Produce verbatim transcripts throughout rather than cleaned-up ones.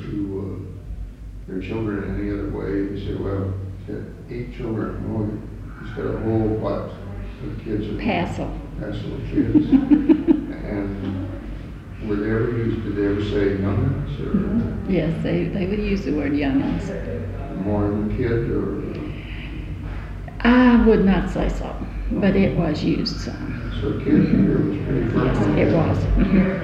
to uh, their children in any other way, they say, well, he's got eight children. Oh, he's got a whole what? Of kids. Passel. Passel of kids. And were they ever used, did they ever say youngins? Or Mm-hmm. Yes, they, they would use the word youngins. more than kid, or? I would not say so, but it was used some. So kid here was pretty Yes, firm. it was. Mhm.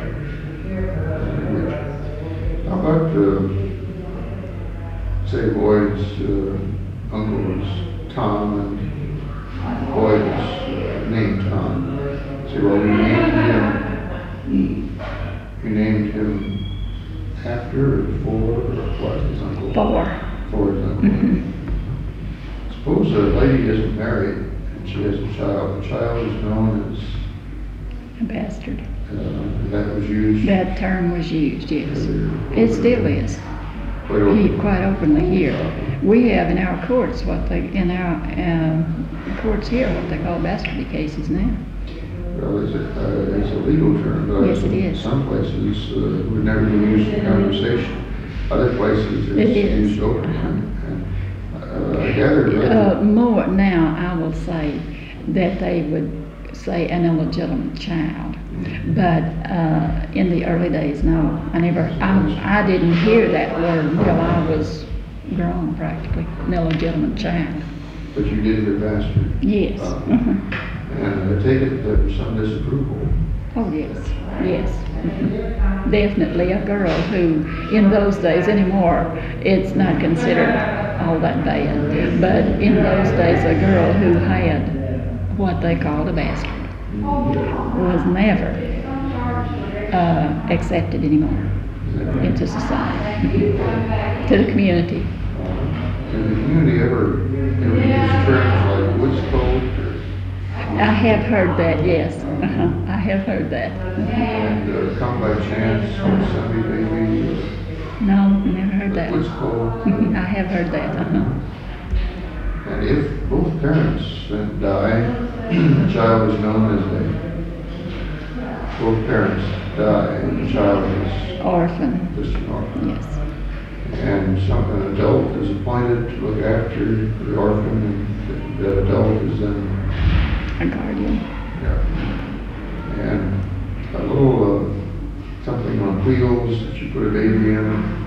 How about, uh, say Boyd's uh, uncle was Tom and Boyd was uh, named Tom. Say, well, we named him, we named him after or for or what, his uncle? Four. For his uncle. Mhm. Suppose a lady isn't married and she has a child. The child is known as, A bastard. uh, that was used. That term was used, yes. It still is. Quite He, open. quite openly here. We have in our courts what they, in our um, courts here, what they call bastardy cases now. Well, it's a, uh, it's a legal term, but Yes, it is. some places uh, would never be used in conversation. Other places It it's is. used openly. And, uh, I gather Uh, that more now, I will say that they would say an illegitimate child. But uh, in the early days, no, I never, I, I didn't hear that word until I was grown practically, an illegitimate child. but you did hear bastard. Yes. Uh, Mhm. And I take it there was some disapproval. Oh, yes, yes. Mhm. Definitely a girl who, in those days anymore, it's not considered all that bad. But in those days, a girl who had what they called a bastard was never uh, accepted anymore into society, to the community. Uh, Did the community ever, ever use terms like woods code or, I have heard that, yes. Uh-huh. I have heard that. and uh, come by chance or Sunday baby or No, never heard that. woods code? Mhm. I have heard that. Uh-huh. And if both parents then die, the child is known as a, both parents die, and the child is Orphan, just an orphan. yes. And some, an adult is appointed to look after the orphan, and that adult is then, A guardian. yeah. And a little, uh, something on wheels that you put a baby in.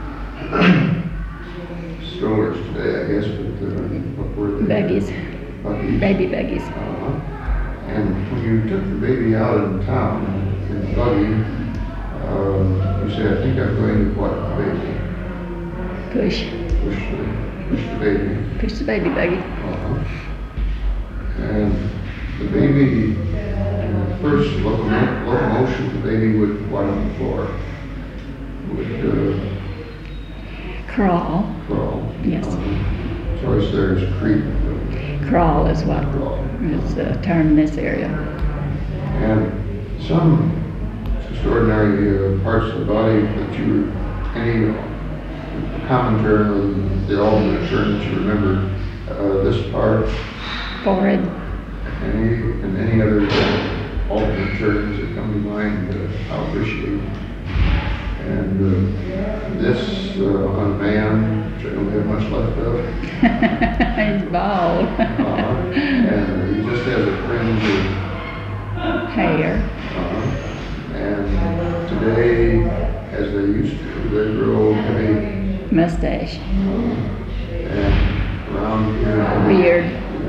Strollers today, I guess, but, uh, what were they? Buggies, Buggies. baby buggies. Uh-huh. And when you took the baby out in town in the buggy, uh, you said, I think I'm going to what the baby? Push, Push the, push the baby. push the baby buggy. Uh-huh. And the baby, in the first locomo- locomotion, the baby would, what on the floor? Would uh, Crawl, crawl. yes. Uh, choice there is creep. Crawl is what Crawl. is the term in this area. And some extraordinary uh, parts of the body that you, any common term, the ultimate term that you remember, uh, this part, Forehead, any, and any other alternate terms that come to mind, uh, I'll appreciate. And uh, this uh, on a man, which I don't have much left of, he's bald. uh, and he just has a fringe of Hair, Uh, and today, as they used to, they grow heavy mustache, uh, and around here. beard.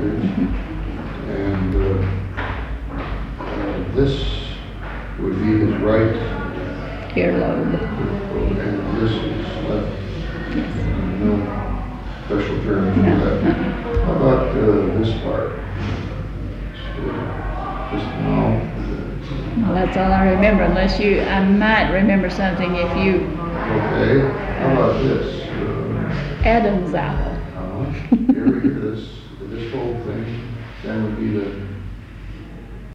And uh, uh, this would be his right, Earlobe, and this is left. yes. No special term for No, that. uh-uh. How about uh, this part? Just now. Well, that's all I remember, unless you, I might remember something if you, Okay. How about this? Uh, Adam's apple. Uh, here we hear this, this whole thing, then would be the